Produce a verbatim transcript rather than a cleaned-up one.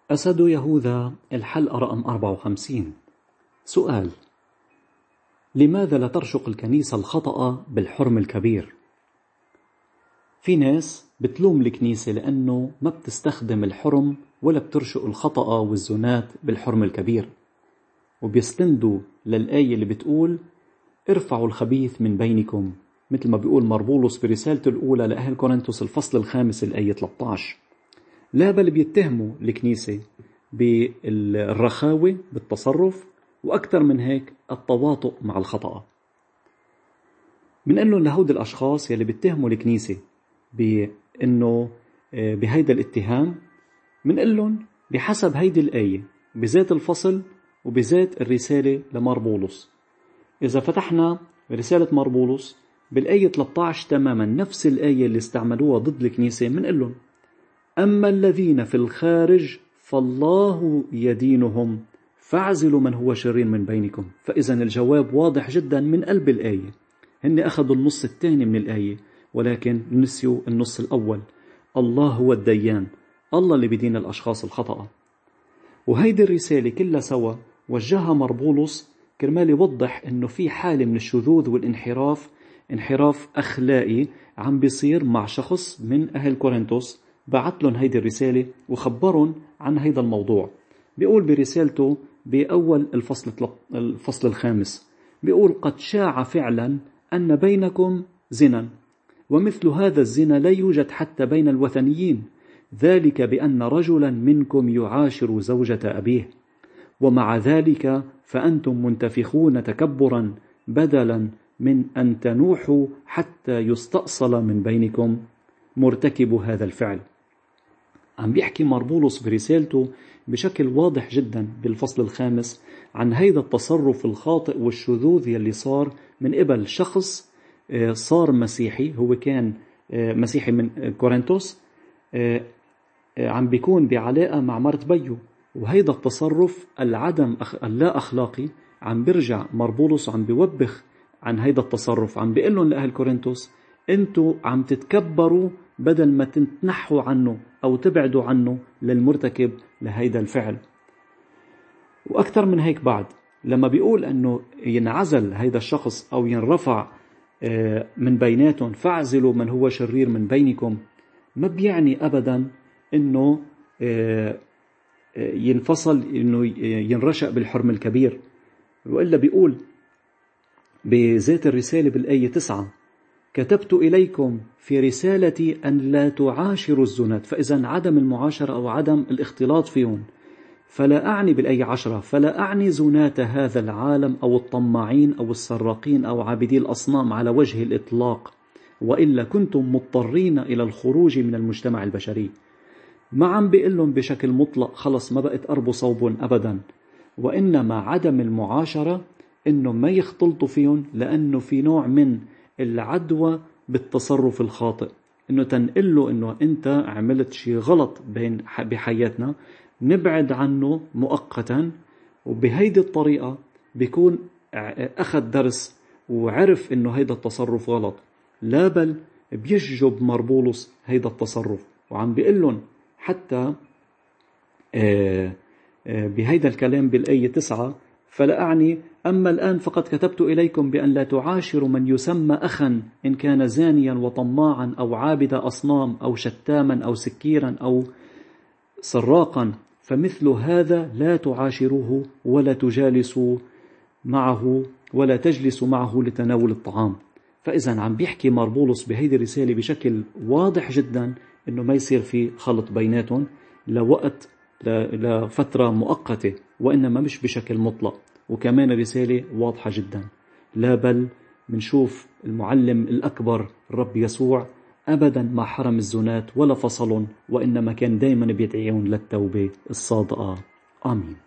أسد يهوذا، الحلقة رقم أربعة وخمسين. سؤال: لماذا لا ترشق الكنيسة الخطأ بالحرم الكبير؟ في ناس بتلوم الكنيسة لأنه ما بتستخدم الحرم ولا بترشق الخطأ والزنات بالحرم الكبير، وبيستندوا للآية اللي بتقول ارفعوا الخبيث من بينكم، مثل ما بيقول مربولس في رسالته الأولى لأهل كورنثوس الفصل الخامس الآية ثلاثة عشر. لا بل بيتهموا الكنيسة بالرخاوة بالتصرف، وأكثر من هيك التواطؤ مع الخطأ. من لهم لهود الأشخاص يلي بيتهموا الكنيسة بأنه بهيدا الاتهام، من لهم بحسب هيدي الآية بذات الفصل وبذات الرسالة لمربولس. إذا فتحنا رسالة مربولس بالآية ثلاثة عشر تماما نفس الآية اللي استعملوها ضد الكنيسة، من لهم أما الذين في الخارج فالله يدينهم فاعزلوا من هو شرير من بينكم. فإذا الجواب واضح جدا من قلب الآية. هن أخذوا النص الثاني من الآية ولكن نسيوا النص الأول. الله هو الديان، الله اللي بدين الأشخاص الخطأ. وهيدي الرسالة كلها سوا وجهها مربولس كرمال يوضح أنه في حالة من الشذوذ والانحراف، انحراف أخلاقي عم بيصير مع شخص من أهل كورنثوس. بعت لهم هيدي الرسالة وخبرهم عن هيدا الموضوع. بيقول برسالته بأول الفصل, الفصل الخامس، بيقول قد شاع فعلا أن بينكم زنا، ومثل هذا الزنا لا يوجد حتى بين الوثنيين، ذلك بأن رجلا منكم يعاشر زوجة أبيه، ومع ذلك فأنتم منتفخون تكبرا بدلا من أن تنوحوا حتى يستأصل من بينكم مرتكب هذا الفعل. عم بيحكي مربولس برسالته بشكل واضح جدا بالفصل الخامس عن هيدا التصرف الخاطئ والشذوذ يلي صار من قبل شخص صار مسيحي، هو كان مسيحي من كورنثوس، عم بيكون بعلاقة مع مرت بيو. وهيدا التصرف العدم اللا أخلاقي عم بيرجع مربولس عم بيوبخ عن هيدا التصرف، عم بيقلن لأهل كورنثوس انتوا عم تتكبروا بدل ما تنحوا عنه أو تبعدوا عنه للمرتكب لهيدا الفعل. وأكثر من هيك بعد، لما بيقول أنه ينعزل هيدا الشخص أو ينرفع من بيناتهم فاعزلوا من هو شرير من بينكم، ما بيعني أبدا أنه ينفصل، أنه ينرشق بالحرم الكبير. وإلا بيقول بذات الرسالة بالآية تسعة كتبت إليكم في رسالتي أن لا تعاشروا الزنات. فإذا عدم المعاشرة أو عدم الاختلاط فيهم. فلا أعني بالآية عشرة فلا أعني زنات هذا العالم أو الطماعين أو السراقين أو عابدي الأصنام على وجه الإطلاق، وإلا كنتم مضطرين إلى الخروج من المجتمع البشري. ما عم بيقلهم بشكل مطلق خلص ما بقت قربوا صوب أبدا، وإنما عدم المعاشرة إنه ما يختلطوا فيهم، لأنه في نوع من العدوى بالتصرف الخاطئ، إنه تنقله إنه أنت عملت شيء غلط بين بحياتنا، نبعد عنه مؤقتا. وبهيدي الطريقة بيكون أخذ درس وعرف إنه هيدا التصرف غلط. لا بل بيشجب مربولس هيدا التصرف، وعم بيقلن حتى بهيدا الكلام بالآية تسعة فلا أعني أما الآن فقد كتبت إليكم بأن لا تعاشروا من يسمى أخا إن كان زانيا وطماعا أو عابد أصنام أو شتاما أو سكيرا أو سراقا، فمثل هذا لا تعاشروه ولا تجالسوا معه ولا تجلسوا معه لتناول الطعام. فإذا عم بيحكي مربولس بهيدي الرسالة بشكل واضح جدا إنه ما يصير في خلط بيناتهم لوقت لفترة مؤقتة، وإنما مش بشكل مطلق. وكمان الرسالة واضحة جدا. لا بل منشوف المعلم الأكبر الرب يسوع أبدا ما حرم الزنات ولا فصلهم، وإنما كان دايما بيدعيهم للتوبة الصادقة. آمين.